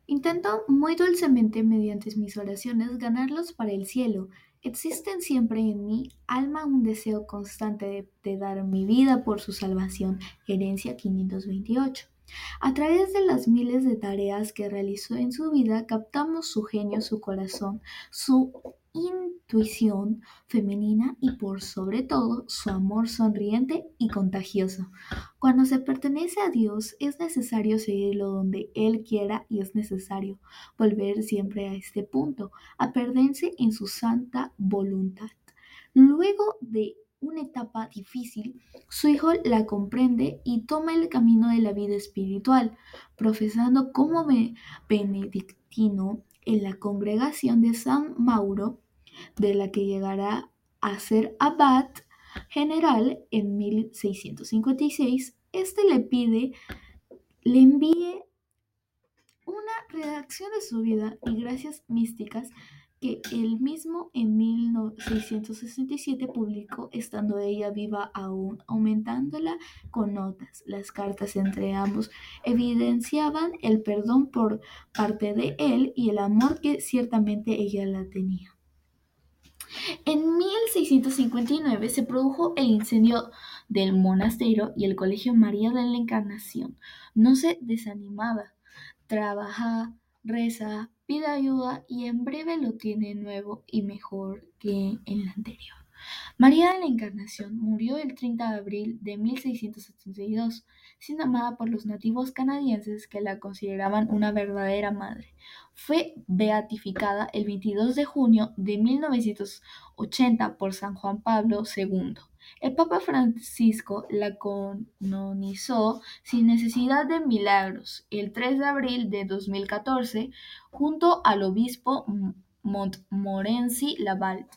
Intento muy dulcemente mediante mis oraciones ganarlos para el cielo. Existen siempre en mi alma un deseo constante de dar mi vida por su salvación. Herencia 528. A través de las miles de tareas que realizó en su vida, captamos su genio, su corazón, su intuición femenina y por sobre todo su amor sonriente y contagioso. Cuando se pertenece a Dios, es necesario seguirlo donde Él quiera y es necesario volver siempre a este punto, a perderse en su santa voluntad. Luego de una etapa difícil, su hijo la comprende y toma el camino de la vida espiritual, profesando como benedictino en la congregación de San Mauro, de la que llegará a ser abad general en 1656. Este le envíe una redacción de su vida y gracias místicas que él mismo en 1667 publicó, estando ella viva aún, aumentándola con notas. Las cartas entre ambos evidenciaban el perdón por parte de él y el amor que ciertamente ella la tenía. En 1659 se produjo el incendio del monasterio y el Colegio María de la Encarnación no se desanimaba. Trabaja, reza, pide ayuda y en breve lo tiene nuevo y mejor que el anterior. María de la Encarnación murió el 30 de abril de 1672, siendo amada por los nativos canadienses que la consideraban una verdadera madre. Fue beatificada el 22 de junio de 1980 por San Juan Pablo II. El Papa Francisco la canonizó sin necesidad de milagros el 3 de abril de 2014 junto al obispo Montmorency Laval.